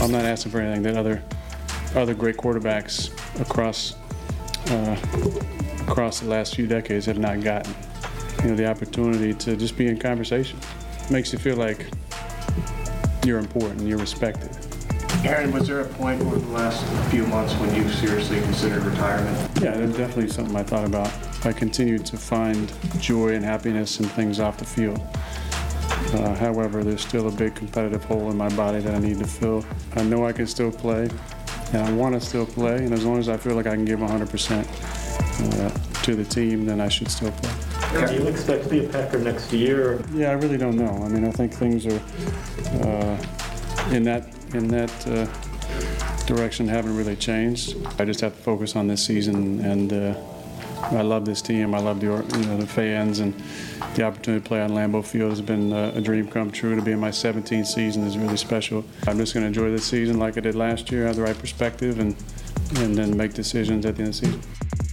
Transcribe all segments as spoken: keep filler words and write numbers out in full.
I'm not asking for anything that other other great quarterbacks across uh, across the last few decades have not gotten. You know, the opportunity to just be in conversation makes you feel like you're important, you're respected. Aaron, was there a point over the last few months when you seriously considered retirement? Yeah, that's definitely something I thought about. I continued to find joy and happiness in things off the field. Uh, however, there's still a big competitive hole in my body that I need to fill. I know I can still play, and I want to still play, and as long as I feel like I can give one hundred percent uh, to the team, then I should still play. Do you expect to be a Packer next year? Yeah, I really don't know. I mean, I think things are uh, in that in that uh, direction haven't really changed. I just have to focus on this season, and uh, I love this team. I love the you know the fans, and the opportunity to play on Lambeau Field has been uh, a dream come true. To be in my seventeenth season is really special. I'm just going to enjoy this season like I did last year, have the right perspective, and and then make decisions at the end of the season.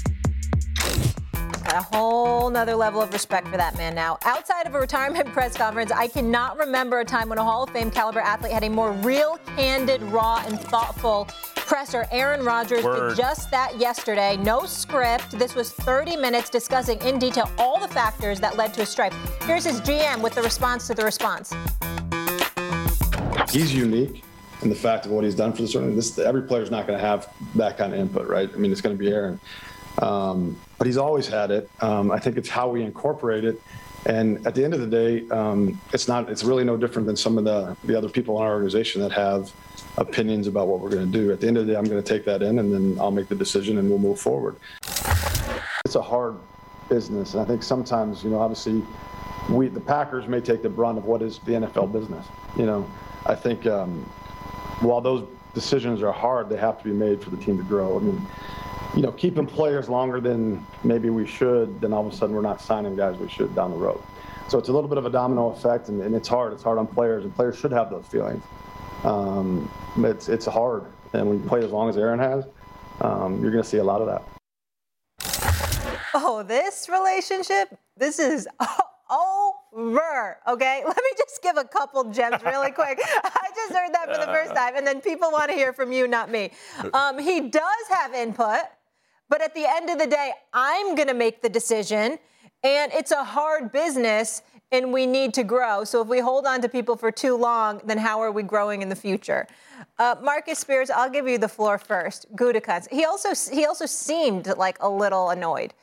A whole nother level of respect for that man now. Outside of a retirement press conference, I cannot remember a time when a Hall of Fame caliber athlete had a more real, candid, raw, and thoughtful presser. Aaron Rodgers Word. did just that yesterday. No script. This was thirty minutes discussing in detail all the factors that led to his stripe. Here's his G M with the response to the response. He's unique in the fact of what he's done for this organization. This, every player's not going to have that kind of input, right? I mean, it's going to be Aaron. Um, but he's always had it. Um, I think it's how we incorporate it. And at the end of the day, um, it's not. It's really no different than some of the, the other people in our organization that have opinions about what we're going to do. At the end of the day, I'm going to take that in, and then I'll make the decision, and we'll move forward. It's a hard business, and I think sometimes, you know, obviously, we the Packers may take the brunt of what is the N F L business. You know, I think um, while those decisions are hard, they have to be made for the team to grow. I mean, you know, keeping players longer than maybe we should, then all of a sudden we're not signing guys we should down the road. So it's a little bit of a domino effect, and, and it's hard. It's hard on players, and players should have those feelings. Um, it's it's hard, and when you play as long as Aaron has, um, you're going to see a lot of that. Oh, this relationship, this is over, okay? Let me just give a couple gems really quick. I just heard that for the first time, and then people want to hear from you, not me. Um, he does have input, but at the end of the day, I'm going to make the decision, and it's a hard business, and we need to grow. So if we hold on to people for too long, then how are we growing in the future? Uh, Marcus Spears, I'll give you the floor first. Gutekunst. He also he also seemed like a little annoyed.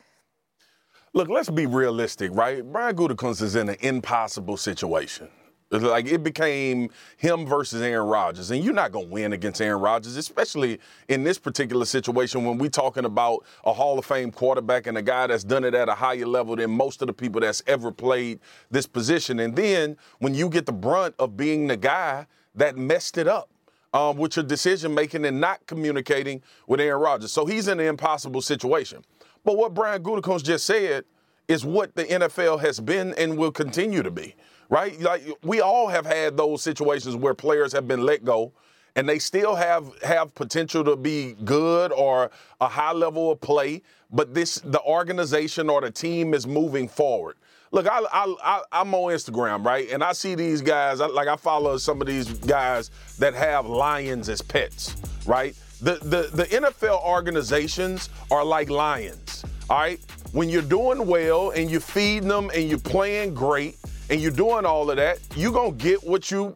Look, let's be realistic, right? Brian Gutekunst is in an impossible situation. Like, it became him versus Aaron Rodgers, and you're not going to win against Aaron Rodgers, especially in this particular situation when we're talking about a Hall of Fame quarterback and a guy that's done it at a higher level than most of the people that's ever played this position. And then when you get the brunt of being the guy that messed it up um, with your decision-making and not communicating with Aaron Rodgers. So he's in an impossible situation. But what Brian Gutekunst just said is what the N F L has been and will continue to be. Right? Like, we all have had those situations where players have been let go and they still have, have potential to be good or a high level of play, but this the organization or the team is moving forward. Look, I, I, I, I'm on Instagram, right? And I see these guys, I, like I follow some of these guys that have lions as pets, right? The, the, the N F L organizations are like lions, all right? When you're doing well and you're feeding them and you're playing great, and you're doing all of that, you're going to get what you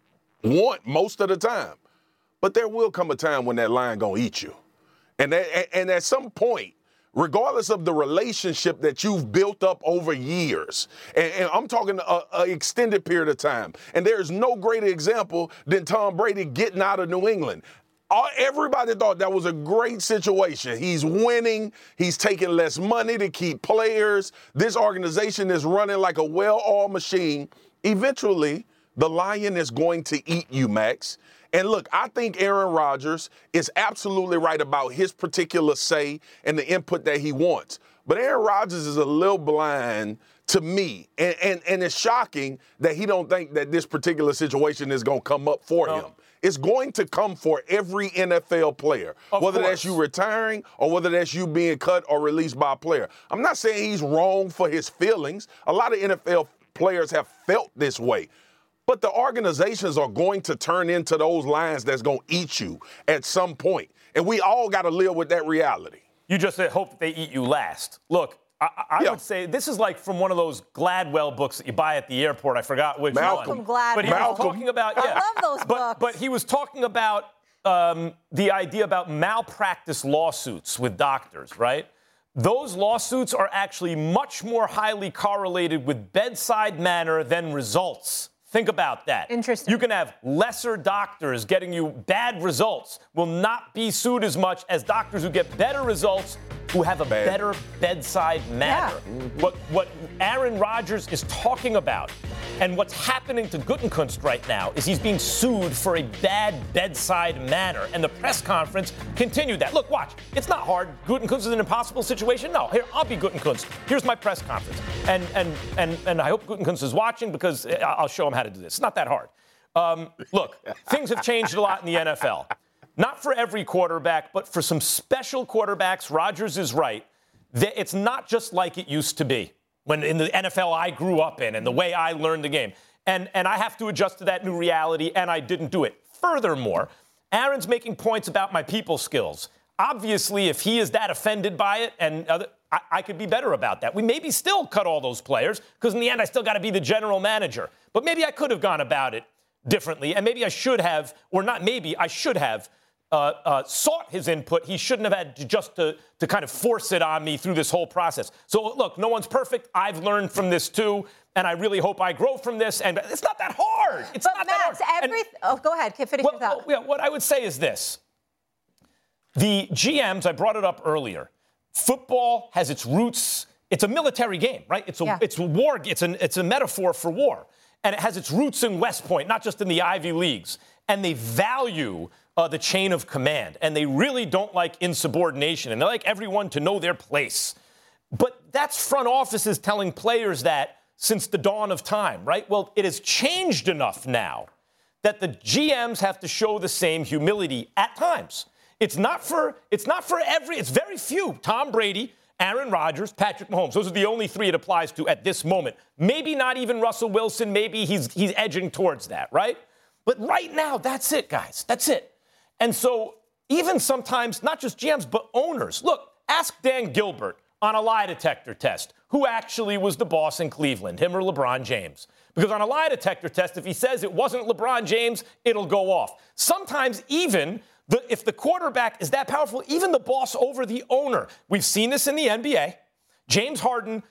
want most of the time. But there will come a time when that lion going to eat you. And, that, and at some point, regardless of the relationship that you've built up over years, and, and I'm talking an extended period of time, and there's no greater example than Tom Brady getting out of New England. Everybody thought that was a great situation. He's winning. He's taking less money to keep players. This organization is running like a well-oiled machine. Eventually, the lion is going to eat you, Max. And look, I think Aaron Rodgers is absolutely right about his particular say and the input that he wants. But Aaron Rodgers is a little blind to me. And, and, and it's shocking that he don't think that this particular situation is going to come up for no. him. It's going to come for every N F L player, of whether course. That's you retiring or whether that's you being cut or released by a player. I'm not saying he's wrong for his feelings. A lot of N F L players have felt this way. But the organizations are going to turn into those lines that's going to eat you at some point. And we all got to live with that reality. You just said hope that they eat you last. Look, I, I yeah. would say this is like from one of those Gladwell books that you buy at the airport. I forgot which Malcolm. one. Gladwell. But he Malcolm. was talking about, yeah. I love those but, books. But he was talking about um, the idea about malpractice lawsuits with doctors, right? Those lawsuits are actually much more highly correlated with bedside manner than results. Think about that. Interesting. You can have lesser doctors getting you bad results, will not be sued as much as doctors who get better results who have a Bad. better bedside manner. Yeah. What, what Aaron Rodgers is talking about and what's happening to Gutekunst right now is he's being sued for a bad bedside manner. And the press conference continued that. Look, watch. It's not hard. Gutekunst is an impossible situation. No, here, I'll be Gutekunst. Here's my press conference. And, and, and, and I hope Gutekunst is watching because I'll show him how to do this. It's not that hard. Um, look, things have changed a lot in the N F L. Not for every quarterback, but for some special quarterbacks, Rodgers is right. It's not just like it used to be when in the N F L I grew up in and the way I learned the game. And, and I have to adjust to that new reality, and I didn't do it. Furthermore, Aaron's making points about my people skills. Obviously, if he is that offended by it, and other, I, I could be better about that. We maybe still cut all those players, because in the end, I still got to be the general manager. But maybe I could have gone about it differently, and maybe I should have, or not maybe, I should have uh, uh, sought his input. He shouldn't have had to just to, to kind of force it on me through this whole process. So, look, no one's perfect. I've learned from this, too, and I really hope I grow from this. And it's not that hard. It's but not Max, that hard. every And, oh, go ahead. Finish well, your thought. well, yeah, what I would say is this. The G Ms, I brought it up earlier, football has its roots. It's a military game, right? It's a, Yeah. it's a war. It's, an, it's a metaphor for war. And it has its roots in West Point, not just in the Ivy Leagues. And they value uh, the chain of command. And they really don't like insubordination. And they like everyone to know their place. But that's front offices telling players that since the dawn of time, right? Well, it has changed enough now that the G Ms have to show the same humility at times. It's not for, it's not for every, it's very few. Tom Brady, Aaron Rodgers, Patrick Mahomes. Those are the only three it applies to at this moment. Maybe not even Russell Wilson. Maybe he's he's edging towards that, right? But right now, that's it, guys. That's it. And so even sometimes, not just G Ms, but owners. Look, ask Dan Gilbert on a lie detector test who actually was the boss in Cleveland, him or LeBron James. Because on a lie detector test, if he says it wasn't LeBron James, it'll go off. Sometimes even The, if the quarterback is that powerful, even the boss over the owner. We've seen this in the N B A. James Harden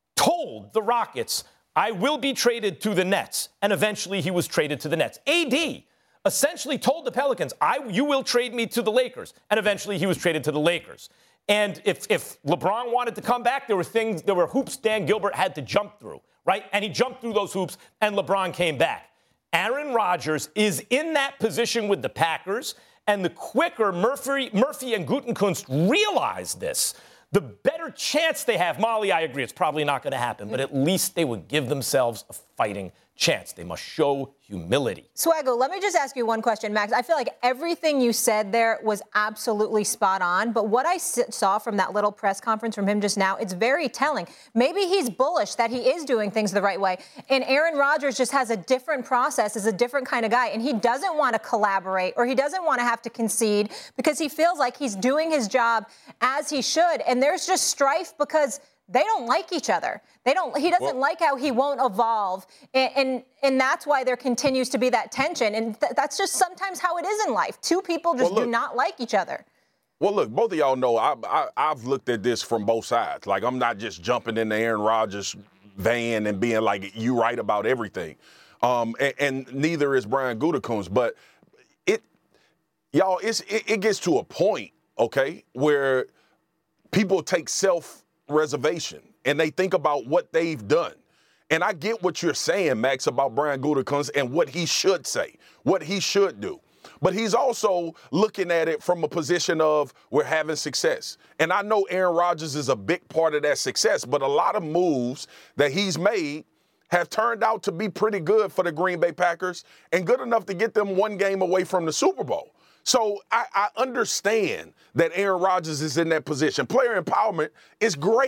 told the Rockets, I will be traded to the Nets. And eventually he was traded to the Nets. A D essentially told the Pelicans, I, you will trade me to the Lakers. And eventually he was traded to the Lakers. And if, if LeBron wanted to come back, there were things, there were hoops Dan Gilbert had to jump through, right? And he jumped through those hoops, and LeBron came back. Aaron Rodgers is in that position with the Packers. And the quicker Murphy, Murphy and Gutekunst realize this, the better chance they have. Molly, I agree, it's probably not going to happen, but at least they would give themselves a fighting chance. They must show humility. Swaggo, let me just ask you one question, Max. I feel like everything you said there was absolutely spot on, but what I saw from that little press conference from him just now, it's very telling. Maybe he's bullish that he is doing things the right way, and Aaron Rodgers just has a different process, is a different kind of guy, and he doesn't want to collaborate or he doesn't want to have to concede because he feels like he's doing his job as he should, and there's just strife because they don't like each other. They don't. He doesn't well, like how he won't evolve, and, and and that's why there continues to be that tension. And th- that's just sometimes how it is in life. Two people just well, look, do not like each other. Well, look, both of y'all know I, I, I've looked at this from both sides. Like, I'm not just jumping in the Aaron Rodgers van and being like, you right about everything. Um, and, and neither is Brian Gutekunst. But it, y'all, it's, it, it gets to a point, okay, where people take self-reservation and they think about what they've done. And I get what you're saying, Max, about Brian Gutekunst and what he should say, what he should do. But he's also looking at it from a position of we're having success. And I know Aaron Rodgers is a big part of that success, but a lot of moves that he's made have turned out to be pretty good for the Green Bay Packers and good enough to get them one game away from the Super Bowl. So I, I understand that Aaron Rodgers is in that position. Player empowerment is great.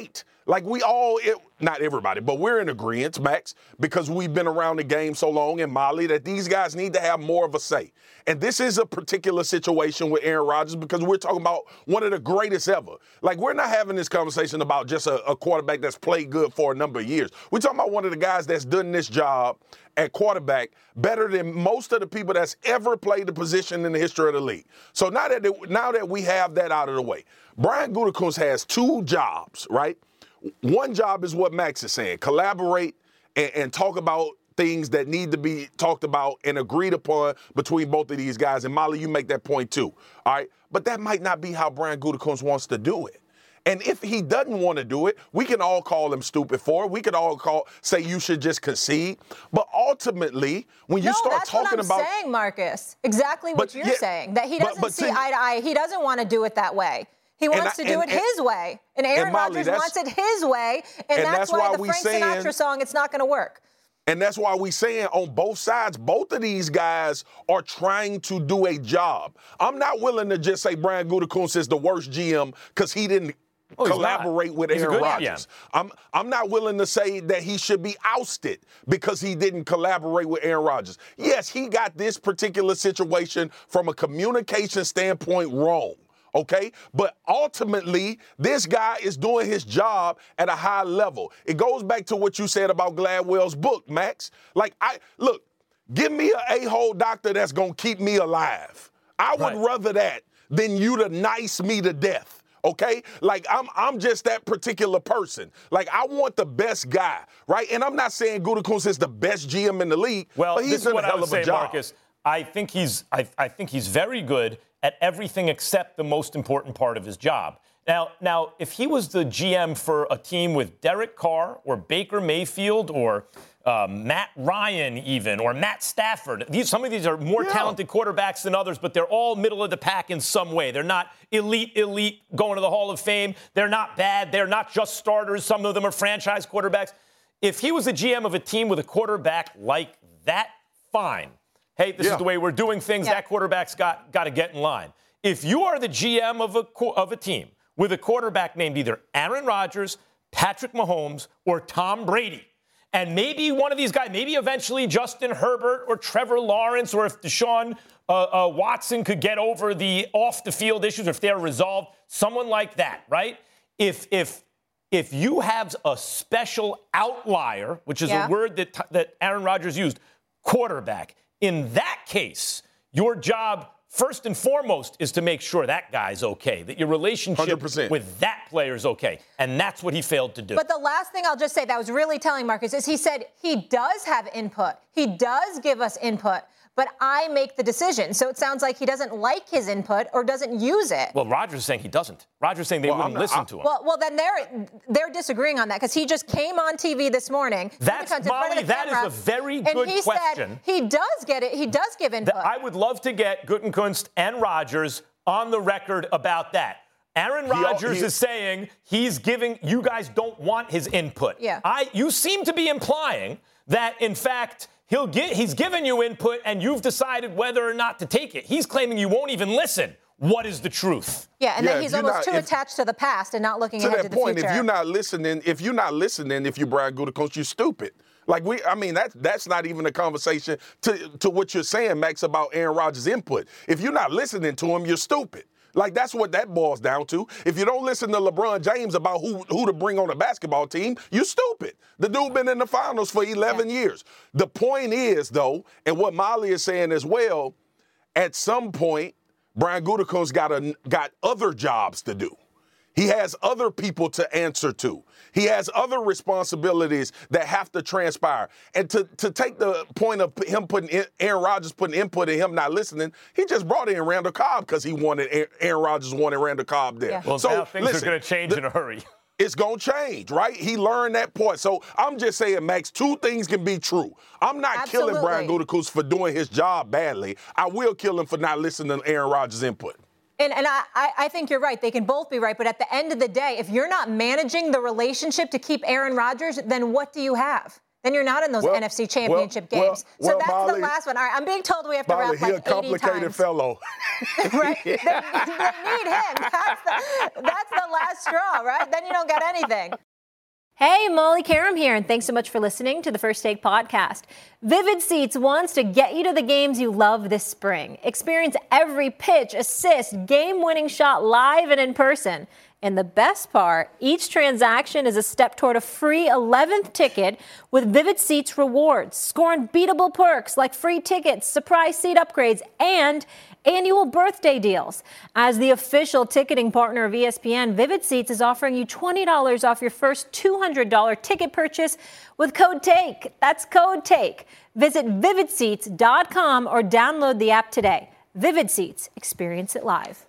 Like we all, it, not everybody, but we're in agreement, Max, because we've been around the game so long, and Molly, that these guys need to have more of a say. And this is a particular situation with Aaron Rodgers because we're talking about one of the greatest ever. Like, we're not having this conversation about just a, a quarterback that's played good for a number of years. We're talking about one of the guys that's done this job at quarterback better than most of the people that's ever played the position in the history of the league. So now that it, now that we have that out of the way, Brian Gutekunst has two jobs, right? One job is what Max is saying, collaborate and, and talk about things that need to be talked about and agreed upon between both of these guys. And Molly, you make that point too, all right? But that might not be how Brian Gutekunst wants to do it. And if he doesn't want to do it, we can all call him stupid for it. We could all call say you should just concede. But ultimately, when you no, start that's talking what I'm about saying, Marcus, exactly what But, you're yeah, saying, that he but- doesn't but see see- eye to eye. He doesn't want to do it that way. He wants I- to do and- it and- his way. And Aaron and Molly, Rodgers that's- wants it his way. And, and that's, that's why why the we Frank saying- Sinatra song, it's not going to work. And that's why we saying on both sides, both of these guys are trying to do a job. I'm not willing to just say Brian Gutekunst is the worst G M because he didn't Oh, he's collaborate not. with He's a Aaron good Rodgers. G M. I'm I'm not willing to say that he should be ousted because he didn't collaborate with Aaron Rodgers. Yes, he got this particular situation from a communication standpoint wrong. Okay, but ultimately, this guy is doing his job at a high level. It goes back to what you said about Gladwell's book, Max. Like, I look, give me an a-hole doctor that's gonna keep me alive. I would Right. rather that than you to nice me to death. Okay, like I'm, I'm just that particular person. Like I want the best guy, right? And I'm not saying Gutekunst is the best G M in the league, Well, but he's this is done what a I hell would of a say, job. Marcus. I think he's I, I think he's very good at everything except the most important part of his job. Now, now, if he was the G M for a team with Derek Carr or Baker Mayfield or uh, Matt Ryan even or Matt Stafford, these, some of these are more Yeah. talented quarterbacks than others, but they're all middle of the pack in some way. They're not elite, elite going to the Hall of Fame. They're not bad. They're not just starters. Some of them are franchise quarterbacks. If he was the G M of a team with a quarterback like that, fine. Hey, this Yeah. is the way we're doing things. Yeah. That quarterback's got, got to get in line. If you are the G M of a, of a team with a quarterback named either Aaron Rodgers, Patrick Mahomes, or Tom Brady, and maybe one of these guys, maybe eventually Justin Herbert or Trevor Lawrence, or if Deshaun uh, uh, Watson could get over the off-the-field issues, if they're resolved, someone like that, right? If if if you have a special outlier, which is Yeah. a word that that Aaron Rodgers used, quarterback, in that case, your job, first and foremost, is to make sure that guy's okay, that your relationship one hundred percent. with that player is okay. And that's what he failed to do. But the last thing I'll just say that was really telling, Marcus, is he said he does have input. He does give us input, but I make the decision. So it sounds like he doesn't like his input or doesn't use it. well, Rodgers is saying he doesn't. Rodgers is saying they Well, wouldn't I'm not- listen I- to him. Well, well, then they're they're disagreeing on that because he just came on T V this morning. That's- in front of Molly, the that is camera, a very and good he question. Said he does get it. He does give input. Th- I would love to get Gutekunst and Rodgers on the record about that. Aaron al- Rodgers he- is saying he's giving, you guys don't want his input. Yeah. I, you seem to be implying that, in fact, he'll get, he's given you input and you've decided whether or not to take it. He's claiming you won't even listen. What is the truth? yeah, and Yeah, then if he's you're almost not- too if- attached to the past and not looking To ahead that to the point, future. if you're not listening, if you're not listening, if you Brian Gutekunst, you're stupid. Like we, I mean, that's that's not even a conversation to to what you're saying, Max, about Aaron Rodgers' input. If you're not listening to him, you're stupid. Like that's what that boils down to. If you don't listen to LeBron James about who who to bring on a basketball team, you're stupid. The dude been in the finals for eleven Yeah. years. The point is, though, and what Molly is saying as well, at some point, Brian Gutekunst got a, got other jobs to do. He has other people to answer to. He has other responsibilities that have to transpire. And to, to take the point of him putting in, Aaron Rodgers putting input and him not listening, he just brought in Randall Cobb because he wanted Aaron Rodgers wanted Randall Cobb there. Yeah. Well, so now things listen, are going to change the- in a hurry. It's going to change, right? He learned that point. So I'm just saying, Max, two things can be true. I'm not killing Brian Absolutely. Gutekunst for doing his job badly. I will kill him for not listening to Aaron Rodgers' input. And, and I, I I think you're right. They can both be right. But at the end of the day, if you're not managing the relationship to keep Aaron Rodgers, then what do you have? Then you're not in those Well, N F C championship well, games. well, so well, that's Molly- the last one. All right, I'm being told we have to Molly, wrap he a like eighty complicated times. fellow. right? They, they need him. That's the, that's the last straw, right? Then you don't get anything. Hey, Molly Karam here, and thanks so much for listening to the First Take podcast. Vivid Seats wants to get you to the games you love this spring. Experience every pitch, assist, game-winning shot live and in person. And the best part, each transaction is a step toward a free eleventh ticket with Vivid Seats rewards. Score unbeatable perks like free tickets, surprise seat upgrades, and annual birthday deals. As the official ticketing partner of E S P N, Vivid Seats is offering you twenty dollars off your first two hundred dollars ticket purchase with code TAKE. That's code TAKE. Visit vivid seats dot com or download the app today. Vivid Seats. Experience it live.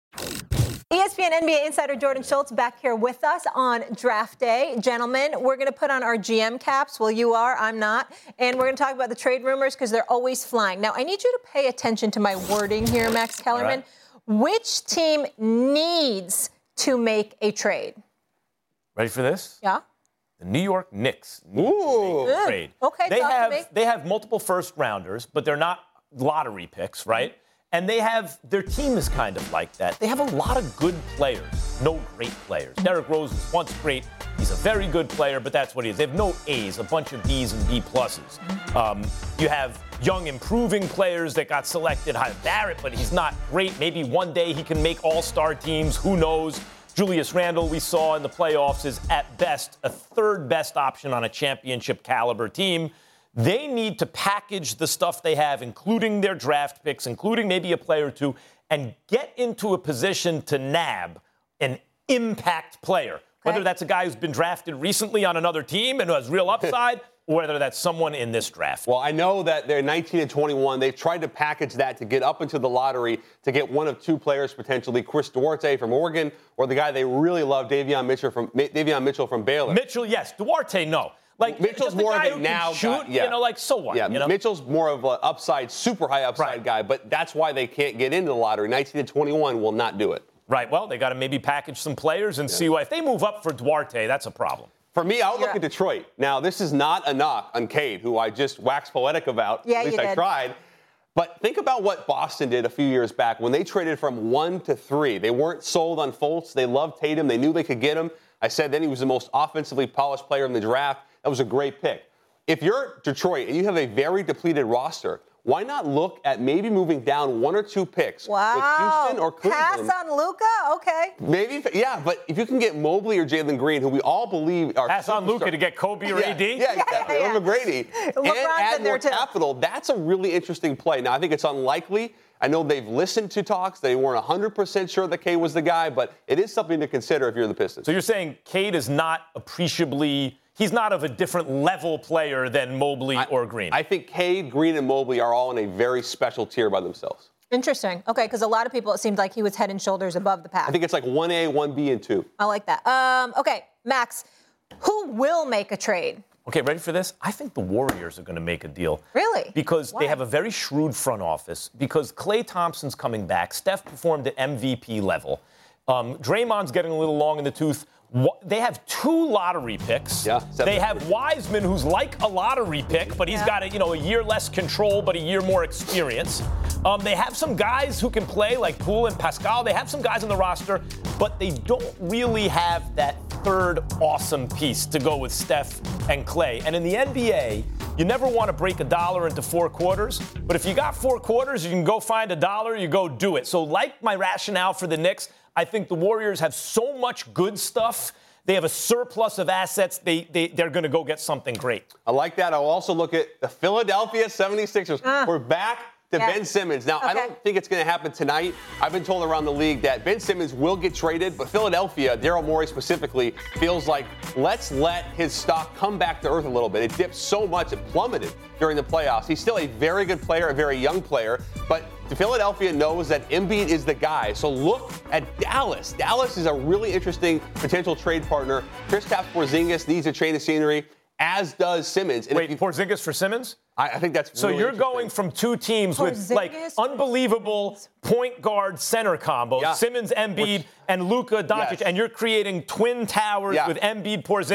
E S P N N B A insider Jordan Schultz back here with us on draft day. Gentlemen, we're going to put on our G M caps. Well, you are, I'm not. And we're going to talk about the trade rumors because they're always flying. Now, I need you to pay attention to my wording here, Max Kellerman. Right. Which team needs to make a trade? Ready for this? Yeah. The New York Knicks need Ooh. to make a trade. Okay, they talk to have me. they have multiple first rounders, but they're not lottery picks, right? And they have, their team is kind of like that. They have a lot of good players, no great players. Derrick Rose was once great. He's a very good player, but that's what he is. They have no A's, a bunch of B's and B pluses. Um, you have young, improving players that got selected. Barrett, but he's not great. Maybe one day he can make all-star teams. Who knows? Julius Randle, we saw in the playoffs, is at best a third best option on a championship caliber team. They need to package the stuff they have, including their draft picks, including maybe a player or two, and get into a position to nab an impact player. Okay. Whether that's a guy who's been drafted recently on another team and who has real upside, or whether that's someone in this draft. Well, I know that they're nineteen and twenty-one. They've tried to package that to get up into the lottery to get one of two players, potentially Chris Duarte from Oregon, or the guy they really love, Davion Mitchell from Davion Mitchell from Baylor. Mitchell, yes. Duarte, no. Like, Mitchell's more of a now shoot, guy. Yeah. You know, like, so what? Yeah, you know? Mitchell's more of an upside, super high upside right. guy, but that's why they can't get into the lottery. nineteen and twenty-one will not do it. Right. Well, they got to maybe package some players and yeah. see why. If they move up for Duarte, that's a problem. For me, I'll look yeah. at Detroit. Now, this is not a knock on Cade, who I just waxed poetic about. Yeah, at least you I did. tried. But think about what Boston did a few years back when they traded from one to three. They weren't sold on Fultz. They loved Tatum. They knew they could get him. I said then he was the most offensively polished player in the draft. That was a great pick. If you're Detroit and you have a very depleted roster, why not look at maybe moving down one or two picks wow. with Houston or Cleveland? Pass on Luka? Okay. Maybe, yeah, but if you can get Mobley or Jalen Green, who we all believe are pass on Luka to get Kobe or yeah, A D? Yeah, exactly. Yeah, yeah. Or McGrady. And add more capital. That's a really interesting play. Now, I think it's unlikely. I know they've listened to talks. They weren't one hundred percent sure that Cade was the guy, but it is something to consider if you're the Pistons. So you're saying Cade is not appreciably – he's not of a different level player than Mobley I, or Green? I think Cade, Green, and Mobley are all in a very special tier by themselves. Interesting. Okay, because a lot of people, it seemed like he was head and shoulders above the pack. I think it's like one A, one B, and two. I like that. Um, okay, Max, who will make a trade? Okay, ready for this? I think the Warriors are going to make a deal. Really? Because Why? they have a very shrewd front office. Because Klay Thompson's coming back. Steph performed at M V P level. Um, Draymond's getting a little long in the tooth. They have two lottery picks. Yeah, they have Wiseman, who's like a lottery pick, but he's yeah. got a, you know, a year less control, but a year more experience. Um, they have some guys who can play, like Poole and Pascal. They have some guys on the roster, but they don't really have that third awesome piece to go with Steph and Klay. And in the N B A, you never want to break a dollar into four quarters, but if you got four quarters, you can go find a dollar, you go do it. So like my rationale for the Knicks, I think the Warriors have so much good stuff. They have a surplus of assets. They, they, they're going to go get something great. I like that. I'll also look at the Philadelphia seventy-sixers. Uh, We're back to yeah. Ben Simmons. Now, okay. I don't think it's going to happen tonight. I've been told around the league that Ben Simmons will get traded, but Philadelphia, Daryl Morey specifically, feels like let's let his stock come back to earth a little bit. It dipped so much, it plummeted during the playoffs. He's still a very good player, a very young player, but Philadelphia knows that Embiid is the guy. So look at Dallas. Dallas is a really interesting potential trade partner. Kristaps Porzingis needs a change of scenery, as does Simmons. And Wait, you, Porzingis for Simmons? I, I think that's so really you're going from two teams Porzingis? with like unbelievable point guard center combos, yeah. Simmons, Embiid, Which, and Luka Doncic, yes. and you're creating twin towers yeah. with Embiid, Porzingis,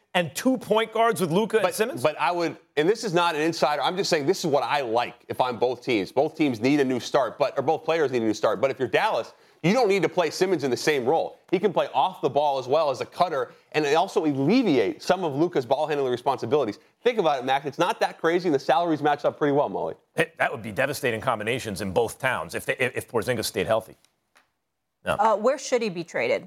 and two point guards with Luka and Simmons? But I would, and this is not an insider. I'm just saying this is what I like if I'm both teams. Both teams need a new start, but or both players need a new start. But if you're Dallas, you don't need to play Simmons in the same role. He can play off the ball as well as a cutter, and it also alleviate some of Luka's ball handling responsibilities. Think about it, Max. It's not that crazy, and the salaries match up pretty well, Molly. It, that would be devastating combinations in both towns if they, if Porzingis stayed healthy. No. Uh, where should he be traded?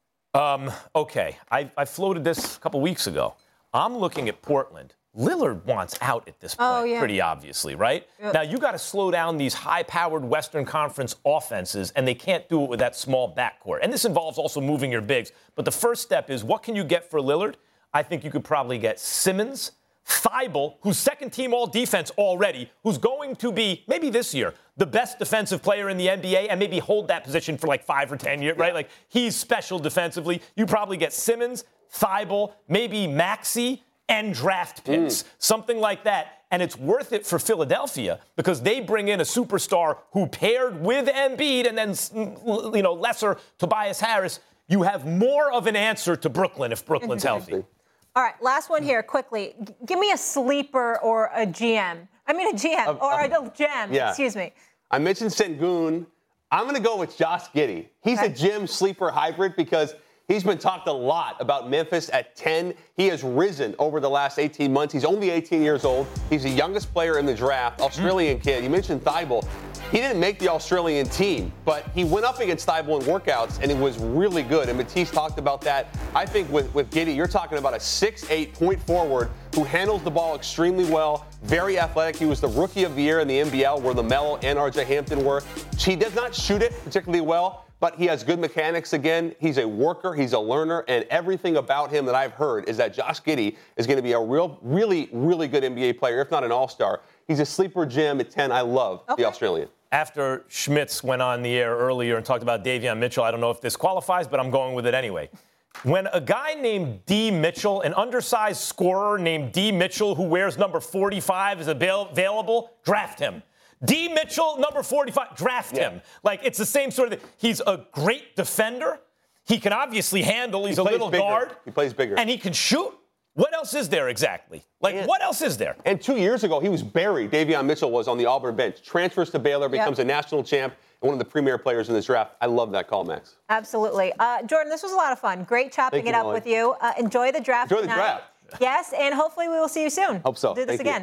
Um, okay, I, I floated this a couple weeks ago. I'm looking at Portland. Lillard wants out at this point, oh, yeah. pretty obviously, right? Yep. Now, you got to slow down these high-powered Western Conference offenses, and they can't do it with that small backcourt. And this involves also moving your bigs. But the first step is, what can you get for Lillard? I think you could probably get Simmons, Thibault, who's second-team all-defense already, who's going to be, maybe this year, the best defensive player in the N B A, and maybe hold that position for like five or ten years, yeah. right? Like, he's special defensively. You probably get Simmons, Thibault, maybe Maxey, and draft picks, mm. something like that. And it's worth it for Philadelphia because they bring in a superstar who paired with Embiid and then, you know, lesser Tobias Harris. You have more of an answer to Brooklyn if Brooklyn's healthy. All right, last one here, quickly. G- give me a sleeper or a G M. I mean a G M, uh, or uh, a gem, yeah. excuse me. I mentioned Sengun. I'm going to go with Josh Giddey. He's okay. a gym sleeper hybrid because he's been talked a lot about Memphis at ten. He has risen over the last eighteen months. He's only eighteen years old. He's the youngest player in the draft, Australian mm. kid. You mentioned Thibault. He didn't make the Australian team, but he went up against Thibault in workouts, and it was really good. And Matisse talked about that. I think with, with Giddey, you're talking about a six eight point forward who handles the ball extremely well, very athletic. He was the rookie of the year in the N B L where LaMelo and R J Hampton were. He does not shoot it particularly well, but he has good mechanics again. He's a worker. He's a learner. And everything about him that I've heard is that Josh Giddey is going to be a real, really, really good N B A player, if not an all-star. He's a sleeper gem at ten. I love okay. the Australian. After Schmitz went on the air earlier and talked about Davion Mitchell, I don't know if this qualifies, but I'm going with it anyway. When a guy named D. Mitchell, an undersized scorer named D. Mitchell who wears number forty-five is avail- available, draft him. D. Mitchell, number forty-five, draft yeah. him. Like, it's the same sort of thing. He's a great defender. He can obviously handle. He's he a little bigger. guard. He plays bigger. And he can shoot. What else is there exactly? Like, and, what else is there? And two years ago, he was buried. Davion Mitchell was on the Auburn bench. Transfers to Baylor, becomes yep. a national champ, and one of the premier players in this draft. I love that call, Max. Absolutely. Uh, Jordan, this was a lot of fun. Great chopping Thank it you, up Molly. with you. Uh, enjoy the draft Enjoy tonight. the draft. Yes, and hopefully we will see you soon. Hope so. We'll do this Thank again. You.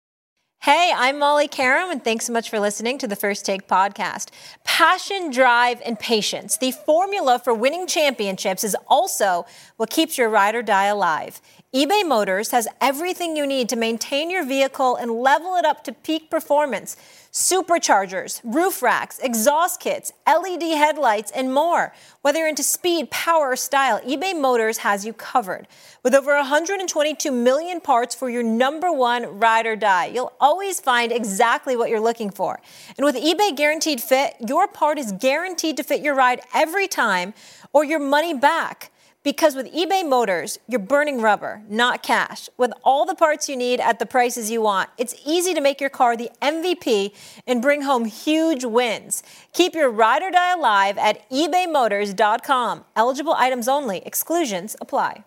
Hey, I'm Molly Karam, and thanks so much for listening to the First Take podcast. Passion, drive, and patience. The formula for winning championships is also what keeps your ride or die alive. eBay Motors has everything you need to maintain your vehicle and level it up to peak performance. Superchargers, roof racks, exhaust kits, L E D headlights, and more. Whether you're into speed, power, or style, eBay Motors has you covered. With over one hundred twenty-two million parts for your number one ride or die, you'll always find exactly what you're looking for. And with eBay Guaranteed Fit, your part is guaranteed to fit your ride every time or your money back. Because with eBay Motors, you're burning rubber, not cash. With all the parts you need at the prices you want, it's easy to make your car the M V P and bring home huge wins. Keep your ride or die alive at ebay motors dot com. Eligible items only. Exclusions apply.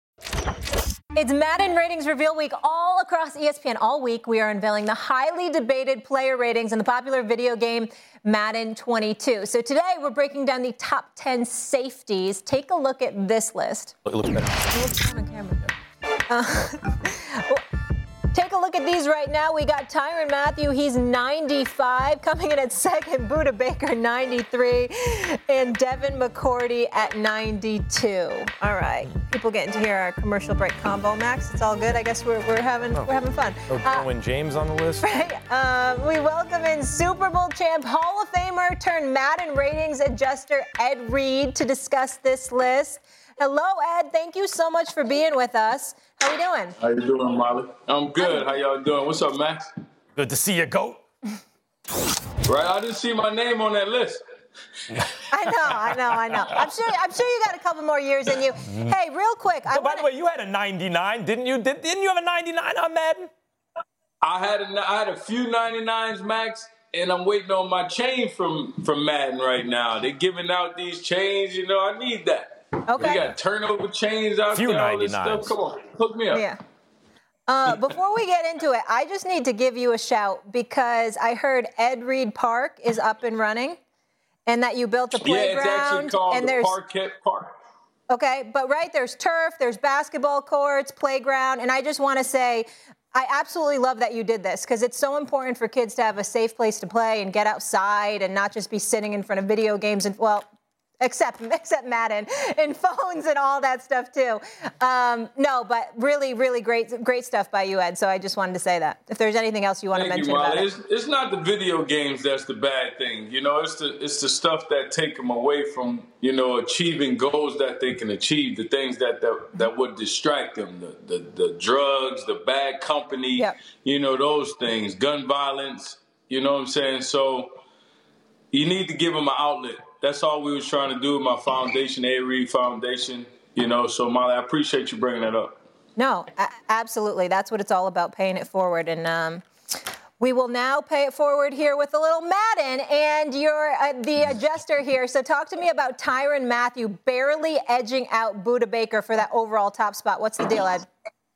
It's Madden Ratings Reveal Week all across E S P N. All week, we are unveiling the highly debated player ratings in the popular video game Madden twenty-two. So today, we're breaking down the top ten safeties. Take a look at this list. Look, look better. It looks good on camera. Uh, well, take a look at these right now. We got Tyrann Mathieu. He's ninety-five. Coming in at second, Budda Baker, ninety-three. And Devin McCourty at ninety-two. All right. People getting to hear our commercial break combo, Max. It's all good. I guess we're, we're having oh. we're having fun. Oh, Derwin uh, James on the list. Right. Um, we welcome in Super Bowl champ, Hall of Famer turned Madden ratings adjuster Ed Reed to discuss this list. Hello, Ed. Thank you so much for being with us. How you doing? How you doing, Molly? I'm good. How y'all doing? What's up, Max? Good to see you, GOAT. Right, I didn't see my name on that list. I know, I know, I know. I'm sure. I'm sure you got a couple more years in you. Hey, real quick. I so, wanna... By the way, you had a ninety-nine, didn't you? Did, didn't you have a ninety-nine on Madden? I had a, I had a few ninety-nines, Max, and I'm waiting on my chain from from Madden right now. They're giving out these chains. You know, I need that. Okay. We got turnover chains out Few there, all this ninety-nines. stuff. Come on, hook me up. Yeah. Uh, before we get into it, I just need to give you a shout because I heard Ed Reed Park is up and running and that you built a playground. Yeah, it's actually called and the there's, Parquet Park. Okay, but right, there's turf, there's basketball courts, playground, and I just want to say I absolutely love that you did this because it's so important for kids to have a safe place to play and get outside and not just be sitting in front of video games and, well, Except, except Madden and phones and all that stuff too. Um, no, but really, really great, great stuff by you, Ed. So I just wanted to say that. If there's anything else you want Thank to mention you, about Molly. it, It's, it's not the video games that's the bad thing. You know, it's the it's the stuff that take them away from, you know, achieving goals that they can achieve. The things that that, that would distract them. The, the the drugs, the bad company. Yep. You know, those things. Gun violence. You know what I'm saying? So you need to give them an outlet. That's all we was trying to do with my foundation, A. Reed Foundation. You know, so Molly, I appreciate you bringing that up. no, a- absolutely. That's what it's all about, paying it forward. And um, we will now pay it forward here with a little Madden, and you're uh, the adjuster here. So talk to me about Tyrann Mathieu barely edging out Budda Baker for that overall top spot. What's the deal, Ed?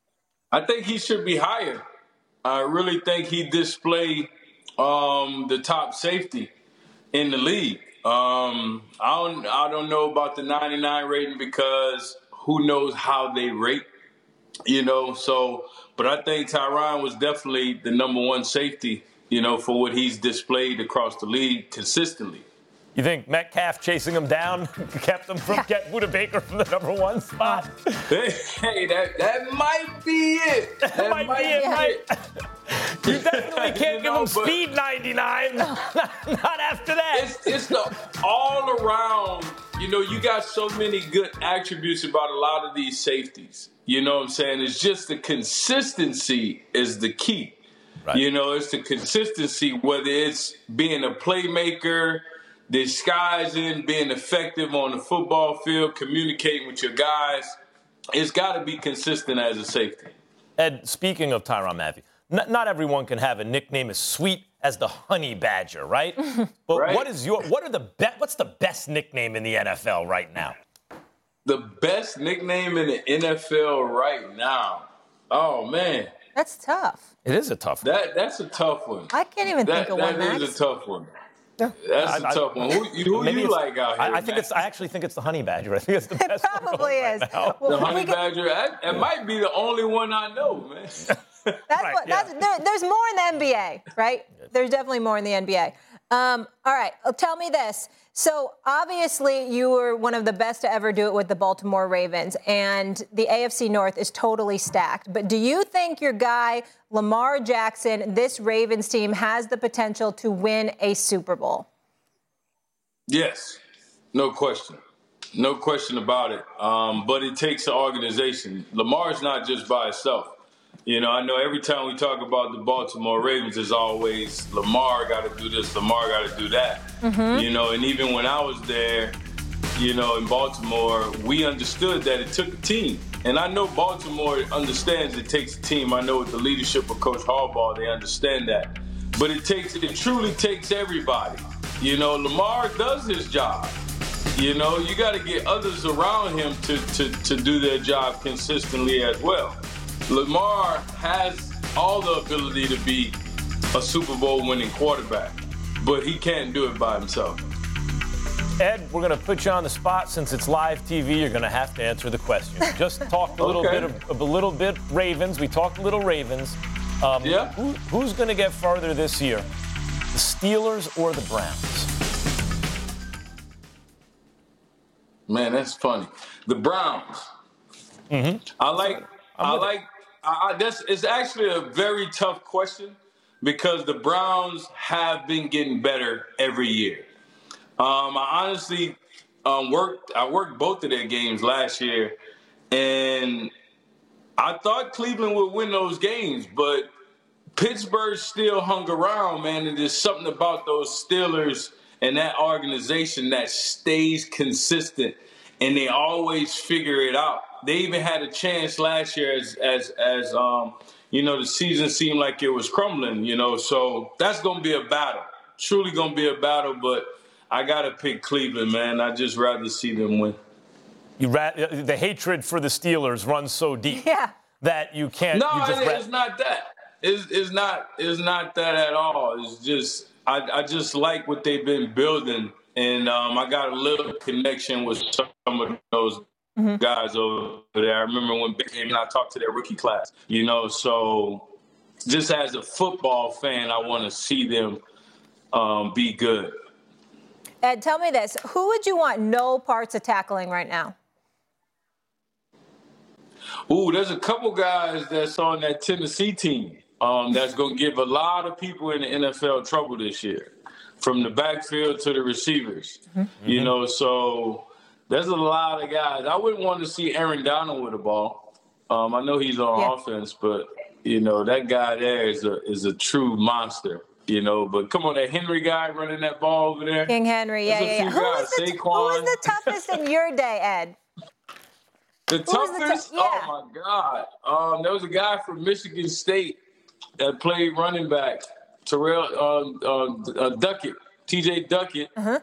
I think he should be higher. I really think he displayed um, the top safety in the league. Um, I don't, I don't know about the ninety-nine rating because who knows how they rate, you know. So, but I think Tyrann was definitely the number one safety, you know, for what he's displayed across the league consistently. You think Metcalf chasing him down kept him from get Budda Baker from the number one spot? Hey, hey, that that might be it. That, That might, be it, right? You definitely can't You give know, him but- speed ninety-nine. Not after that. It's, it's the all around, you know, you got so many good attributes about a lot of these safeties. You know what I'm saying? It's just the consistency is the key. Right. You know, it's the consistency, whether it's being a playmaker, disguising, being effective on the football field, communicating with your guys. It's got to be consistent as a safety. Ed, speaking of Tyrann Mathieu, n- not everyone can have a nickname as sweet as the Honey Badger, right? But Right. what is your what are the be- what's the best nickname in the N F L right now? The best nickname in the N F L right now. Oh, man. That's tough. It is a tough one. That That's a tough one. I can't even That, think of one, that Max. is a tough one. That's a I- I- tough one. Who, who Maybe you it's- like out here? I, I think Max? it's. I actually think it's the Honey Badger. I think it's the It best. one probably going is. right now. Well, the we Honey can- Badger. That, that might be the only one I know, man. That's Right, what. yeah. That's, there, there's more in the N B A, right? There's definitely more in the N B A. Um, all right, uh, tell me this. So obviously, you were one of the best to ever do it with the Baltimore Ravens, and the A F C North is totally stacked. But do you think your guy Lamar Jackson, this Ravens team, has the potential to win a Super Bowl? Yes, no question. No question about it. Um, but it takes an organization. Lamar's not just by himself. You know, I know every time we talk about the Baltimore Ravens, there's always Lamar got to do this, Lamar got to do that. You know, and even when I was there, you know, in Baltimore, we understood that it took a team. And I know Baltimore understands it takes a team. I know with the leadership of Coach Harbaugh, they understand that. But it takes, it truly takes everybody. You know, Lamar does his job. You know, you got to get others around him to, to, to do their job consistently as well. Lamar has all the ability to be a Super Bowl winning quarterback, but he can't do it by himself. Ed, we're going to put you on the spot since it's live T V. You're going to have to answer the question. Just talked a little Okay. bit of, of a little bit Ravens. We talked a little Ravens. Um, Yeah. Who, who's going to get farther this year, the Steelers or the Browns? Man, that's funny. The Browns. Mm-hmm. I like. I with it. like. I, I, that's. It's actually a very tough question because the Browns have been getting better every year. Um, I honestly um, worked. I worked both of their games last year, and I thought Cleveland would win those games, but Pittsburgh still hung around, man. And there's something about those Steelers and that organization that stays consistent, and they always figure it out. They even had a chance last year as as as um, you know, the season seemed like it was crumbling, you know. So that's gonna be a battle. Truly gonna be a battle, but I gotta pick Cleveland, man. I just rather see them win. You ra- the hatred for the Steelers runs so deep Yeah. that you can't. No, you just it- ra- it's not that. It's, it's not. It's not that at all. It's just I, I just like what they've been building, and um, I got a little connection with some of those mm-hmm. guys over there. I remember when Big came and I talked to their rookie class. You know, so just as a football fan, I want to see them um, be good. Ed, tell me this: who would you want no parts of tackling right now? Ooh, there's a couple guys that's on that Tennessee team um, that's going to give a lot of people in the N F L trouble this year, from the backfield to the receivers. Mm-hmm. You know, so there's a lot of guys. I wouldn't want to see Aaron Donald with the ball. Um, I know he's on yeah. offense, but, you know, that guy there is a is a true monster. You know, but come on, that Henry guy running that ball over there. King Henry, yeah, yeah, yeah. Who was, the, who was the toughest in your day, Ed? The Who toughest? The t- yeah. Oh, my God. Um, there was a guy from Michigan State that played running back, Terrell uh, uh, uh, Duckett, T J Duckett. Uh-huh.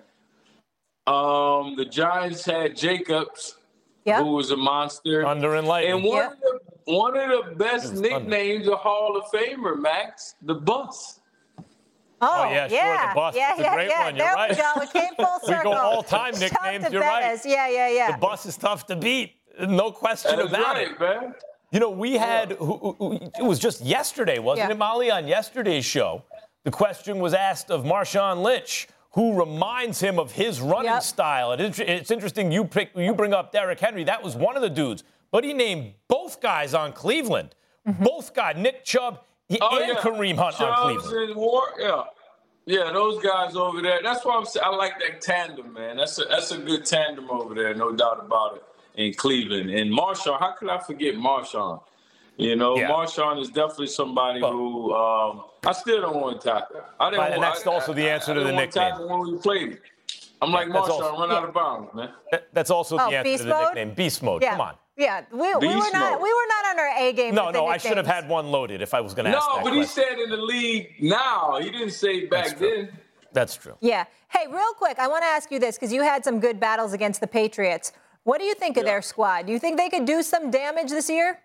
Um, the Giants had Jacobs, yep. who was a monster. Thunder and lightning. And one, yep. of, the, one of the best nicknames thunder. of Hall of Famer, Max, the Bus. Oh, oh yeah, sure, yeah, the Bus. Yeah, It's a yeah, great yeah. one. You're there right. we go. We came full circle. We go all-time nicknames. You're right. Yeah, yeah, yeah. The Bus is tough to beat. No question That's about right, it. Man. You know, we had, who, who, it was just yesterday, wasn't yeah. it, Molly, on yesterday's show? The question was asked of Marshawn Lynch, who reminds him of his running yep. style. And it's, it's interesting you pick, you bring up Derrick Henry. That was one of the dudes. But he named both guys on Cleveland. Mm-hmm. Both guys, Nick Chubb oh, and yeah. Kareem Hunt Chubbs on Cleveland. And War, yeah. Yeah, those guys over there. That's why I'm saying I like that tandem, man. That's a that's a good tandem over there, no doubt about it, in Cleveland. And Marshawn, how could I forget Marshawn? You know, yeah. Marshawn is definitely somebody well, who um, I still don't want to tackle. I didn't. Right, and that's I, also the answer I, to I the nickname. When we played, I'm like Marshawn, also, run yeah. out of bounds, man. That, that's also oh, the answer to the mode? nickname, Beast Mode. Yeah. Come on. Yeah, we, we were not we were not on our A game. No, no, I should have had one loaded if I was going to ask that No, but question. he said in the league now. He didn't say back then. That's true. Yeah. Hey, real quick, I want to ask you this because you had some good battles against the Patriots. What do you think of yeah. their squad? Do you think they could do some damage this year?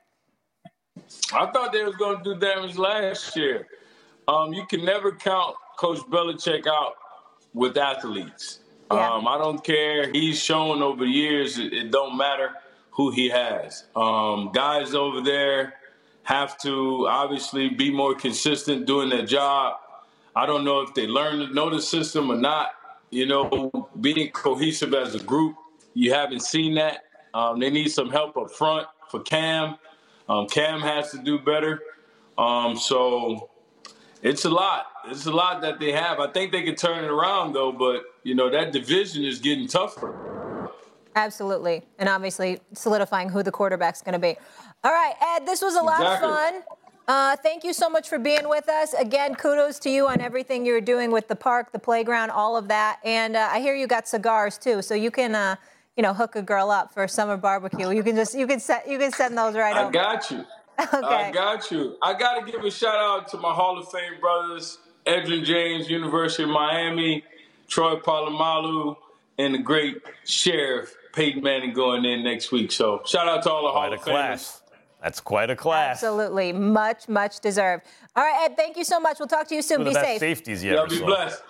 I thought they was going to do damage last year. Um, you can never count Coach Belichick out with athletes. Yeah. Um, I don't care. He's shown over the years it, it don't matter who he has. Um, guys over there have to obviously be more consistent doing their job. I don't know if they learn to know the system or not. You know, being cohesive as a group, you haven't seen that. Um, they need some help up front for Cam. Um, Cam has to do better. Um, so it's a lot. It's a lot that they have. I think they can turn it around, though, but, you know, that division is getting tougher. Absolutely. And obviously solidifying who the quarterback's going to be. All right, Ed, this was a lot exactly. of fun. Uh, thank you so much for being with us. Again, kudos to you on everything you're doing with the park, the playground, all of that. And uh, I hear you got cigars, too, so you can, uh, you know, hook a girl up for a summer barbecue. You can just, you can set, you can send those right I over. I got you. Okay. I got you. I got to give a shout out to my Hall of Fame brothers, Edgerrin James, University of Miami, Troy Polamalu, and the great Sheriff Peyton Manning going in next week. So shout out to all the Quite Hall a of class. Famers. That's quite a class. Absolutely. Much, much deserved. All right, Ed, thank you so much. We'll talk to you soon. One of Be the best safe. safeties you Y'all ever be saw. blessed.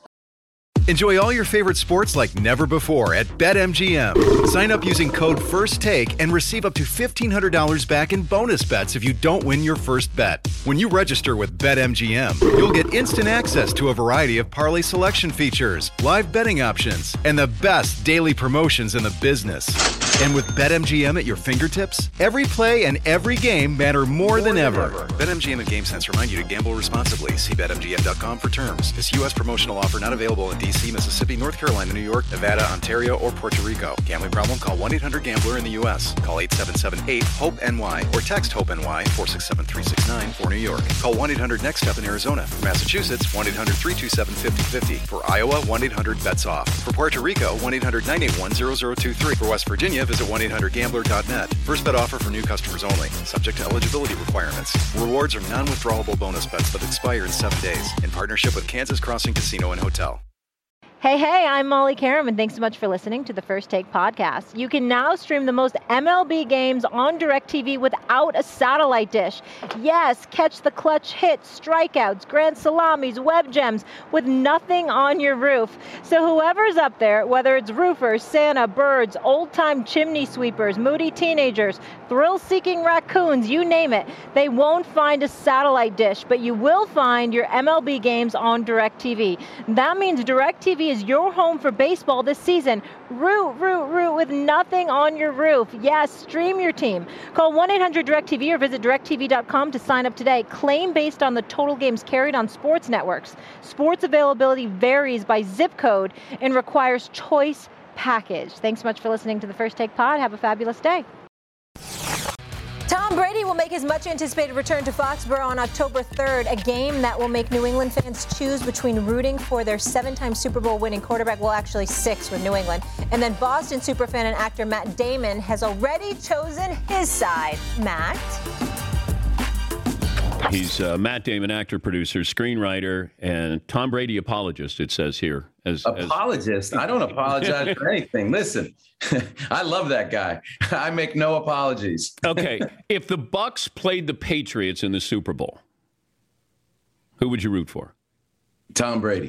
Enjoy all your favorite sports like never before at BetMGM. Sign up using code FIRSTTAKE and receive up to fifteen hundred dollars back in bonus bets if you don't win your first bet. When you register with BetMGM, you'll get instant access to a variety of parlay selection features, live betting options, and the best daily promotions in the business. And with BetMGM at your fingertips, every play and every game matter more, more than, than ever. ever. BetMGM and GameSense remind you to gamble responsibly. See Bet M G M dot com for terms. This U S promotional offer not available in D C, Mississippi, North Carolina, New York, Nevada, Ontario, or Puerto Rico. Gambling problem? Call one eight hundred gambler in the U S. Call eight seven seven eight hope N Y or text HOPE-NY four six seven three six nine for New York. Call one eight hundred next step in Arizona. For Massachusetts, one eight hundred three two seven five zero five zero. For Iowa, one eight hundred bets off. For Puerto Rico, one eight hundred nine eight one zero zero two three. For West Virginia, visit one eight hundred gambler dot net. First bet offer for new customers only. Subject to eligibility requirements. Rewards are non-withdrawable bonus bets that expire in seven days. In partnership with Kansas Crossing Casino and Hotel. Hey, hey, I'm Molly Karam, and thanks so much for listening to the First Take podcast. You can now stream the most M L B games on DirecTV without a satellite dish. Yes, catch the clutch hits, strikeouts, grand salamis, web gems with nothing on your roof. So whoever's up there, whether it's roofers, Santa, birds, old-time chimney sweepers, moody teenagers, thrill-seeking raccoons, you name it, they won't find a satellite dish, but you will find your M L B games on DirecTV. That means DirecTV is your home for baseball this season. Root, root, root with nothing on your roof. Yes, stream your team. Call one eight hundred direct T V or visit direct T V dot com to sign up today. Claim based on the total games carried on sports networks. Sports availability varies by zip code and requires choice package. Thanks so much for listening to the First Take Pod. Have a fabulous day. Tom Brady will make his much-anticipated return to Foxborough on October third, a game that will make New England fans choose between rooting for their seven-time Super Bowl winning quarterback, well, actually six with New England, and then Boston superfan and actor Matt Damon has already chosen his side. Matt? He's uh, Matt Damon, actor, producer, screenwriter, and Tom Brady apologist, it says here. As, apologist? As... I don't apologize for anything. Listen, I love that guy. I make no apologies. Okay, if the Bucks played the Patriots in the Super Bowl, who would you root for? Tom Brady.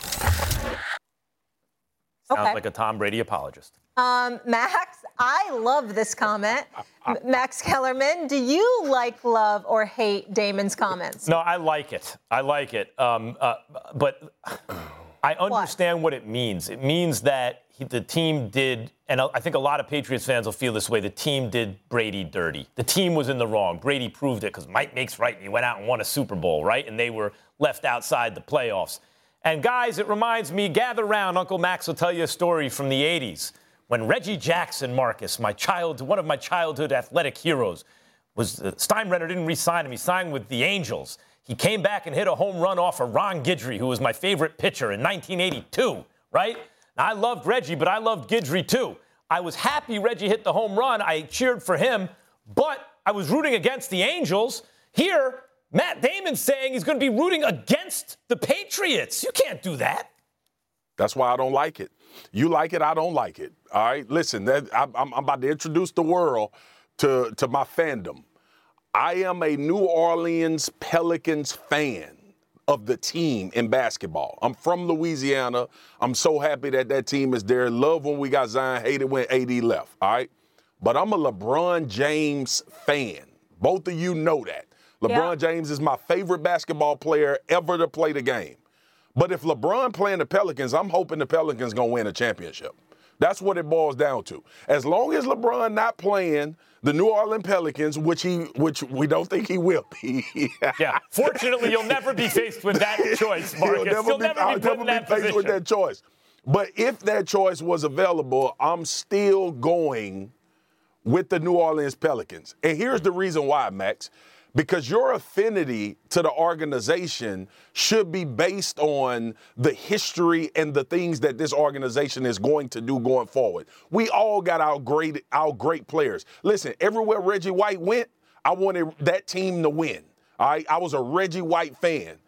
Sounds Okay. like a Tom Brady apologist. Um, Max, I love this comment. M- Max Kellerman, do you like, love, or hate Damon's comments? No, I like it. I like it. Um, uh, but I understand what? what it means. It means that he, the team did, and I think a lot of Patriots fans will feel this way, the team did Brady dirty. The team was in the wrong. Brady proved it because Mike makes right, and he went out and won a Super Bowl, right? And they were left outside the playoffs. And guys, it reminds me, gather round, Uncle Max will tell you a story from the eighties. When Reggie Jackson, Marcus, my child, one of my childhood athletic heroes, was uh, Steinbrenner didn't re-sign him. He signed with the Angels. He came back and hit a home run off of Ron Guidry, who was my favorite pitcher in nineteen eighty-two, right? Now, I loved Reggie, but I loved Guidry too. I was happy Reggie hit the home run. I cheered for him, but I was rooting against the Angels. Here, Matt Damon's saying he's going to be rooting against the Patriots. You can't do that. That's why I don't like it. You like it, I don't like it. All right, listen, that, I'm, I'm about to introduce the world to, to my fandom. I am a New Orleans Pelicans fan of the team in basketball. I'm from Louisiana. I'm so happy that that team is there. Love when we got Zion, hated when A D left, all right? But I'm a LeBron James fan. Both of you know that. LeBron yeah. James is my favorite basketball player ever to play the game. But if LeBron playing the Pelicans, I'm hoping the Pelicans going to win a championship. That's what it boils down to. As long as LeBron not playing the New Orleans Pelicans, which he, which we don't think he will be. yeah. Fortunately, you'll never be faced with that choice, Marcus. He'll never you'll be, never I'll be put never in that be faced position. with that choice. But if that choice was available, I'm still going with the New Orleans Pelicans. And here's the reason why, Max. Because your affinity to the organization should be based on the history and the things that this organization is going to do going forward. We all got our great, our great players. Listen, everywhere Reggie White went, I wanted that team to win. All right, I was a Reggie White fan.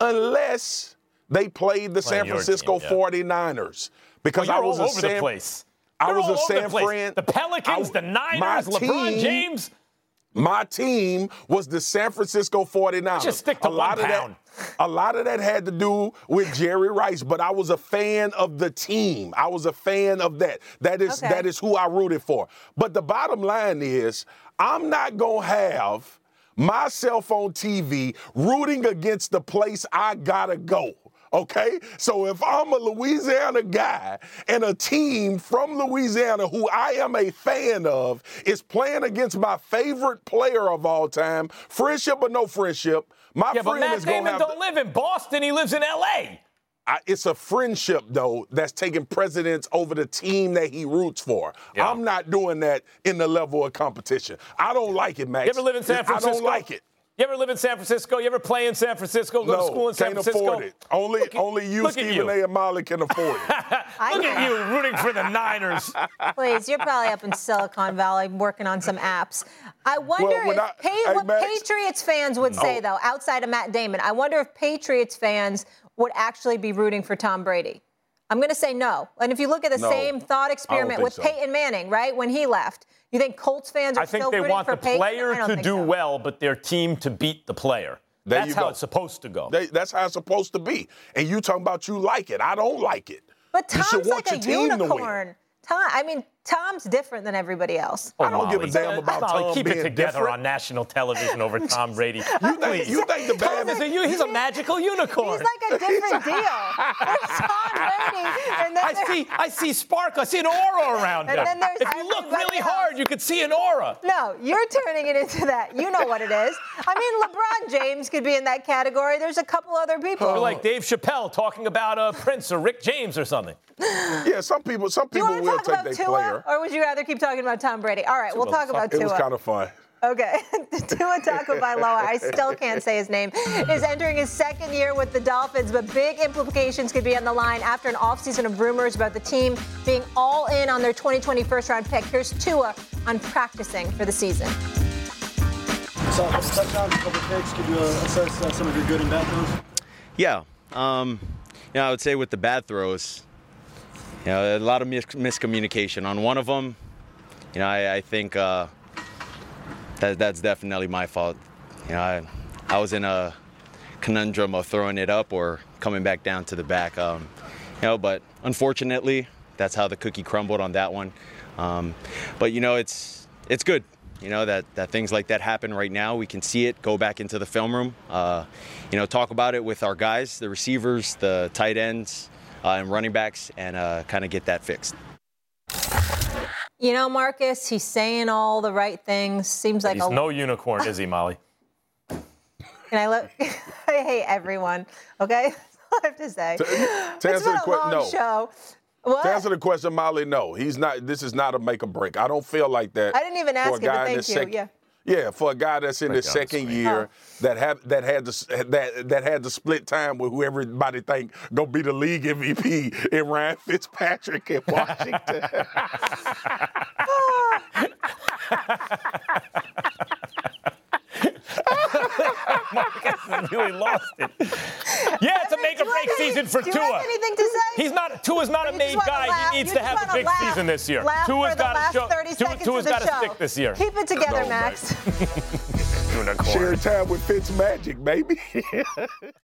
Unless they played the San Francisco team, yeah. forty-niners. Because well, I was all a over San, the place. I You're was all a San over the Fran. The Pelicans, I, the Niners, LeBron team, James. My team was the San Francisco forty-niners. Just stick to a lot one of pound. That, a lot of that had to do with Jerry Rice, but I was a fan of the team. I was a fan of that. That is okay. that is who I rooted for. But the bottom line is, I'm not gonna have my cell phone T V rooting against the place I gotta go. Okay? So if I'm a Louisiana guy and a team from Louisiana who I am a fan of is playing against my favorite player of all time, friendship or no friendship, my yeah, friend but Matt is going to have don't to, live in Boston. He lives in L A. I, it's a friendship, though, that's taking precedence over the team that he roots for. Yeah. I'm not doing that in the level of competition. I don't like it, Max. You ever live in San Francisco? I don't like it. You ever live in San Francisco? You ever play in San Francisco? Go no, to school in San can't Francisco? afford it. Only, look, only you, look Stephen A. and Molly can afford it. Look at you rooting for the Niners. Please, you're probably up in Silicon Valley working on some apps. I wonder well, if I, pa- hey, what Max, Patriots fans would say, oh. though, outside of Matt Damon. I wonder if Patriots fans would actually be rooting for Tom Brady. I'm going to say no. And if you look at the No, same thought experiment think with so. Peyton Manning, right, when he left, you think Colts fans are I think still they rooting want for the Peyton? player I don't to think do so. well, but their team to beat the player. There That's you how go. it's supposed to go. They, that's how it's supposed to be. And you talking about you like it. I don't like it. But You should Tom's want like a your team to win. unicorn. Tom, I mean, Tom's different than everybody else. I don't give a damn about Molly, Tom keep being it together different. on national television over Tom Brady. You think, you think the Tom bad is a, he's a magical unicorn. He's like a different deal. There's Tom Brady, and then I there's- see, I see sparkle. I see an aura around And him. then there's If you look everybody really else. hard, you could see an aura. No, you're turning it into that. You know what it is. I mean, LeBron James could be in that category. There's a couple other people. Or like Dave Chappelle talking about uh, Prince or Rick James or something. Yeah, some people, some Do you people want to will talk take about their Tua, player. or would you rather keep talking about Tom Brady? All right, we'll talk about It was Tua. kind of fun. Okay, Tua Tagovailoa, I still can't say his name, is entering his second year with the Dolphins, but big implications could be on the line after an offseason of rumors about the team being all in on their twenty twenty first-round pick. Here's Tua on practicing for the season. So, a couple touchdowns, a couple picks. Could you uh, assess uh, some of your good and bad throws? Yeah. Um, you know, I would say with the bad throws, you know, a lot of mis- miscommunication. On one of them, you know, I, I think uh, that that's definitely my fault. You know, I, I was in a conundrum of throwing it up or coming back down to the back. Um, you know, but unfortunately, that's how the cookie crumbled on that one. Um, but you know, it's it's good. You know, that, that things like that happen right now. We can see it, go back into the film room, uh, you know, talk about it with our guys, the receivers, the tight ends, uh, and running backs, and uh, kind of get that fixed. You know, Marcus, he's saying all the right things. Seems like He's a no unicorn, is he, Molly? Can I look? I hate everyone. Okay, that's all I have to say. To, to It's answer been the a question, long no. show. What? To answer the question, Molly, no, he's not. This is not a make or break. I don't feel like that. I didn't even for ask a it, guy but in thank his you. sec- Yeah. Yeah, for a guy that's in Thank his God, second sweet. year Oh. that have that had the that that had the split time with who everybody think gonna be the league M V P in Ryan Fitzpatrick in Washington. Marcus really lost it. Yeah, it's a make or Do you break have any- season for do you Tua. have anything to say? He's not. Tua's not a You made just wanna guy. laugh. He needs You to just have a wanna big laugh. season this year. Laugh Tua's for the got last to show. thirty Tua, seconds Tua's of the got to show. stick this year. Keep it together, No, Max. Unicorn. Share time with Fitzmagic, baby.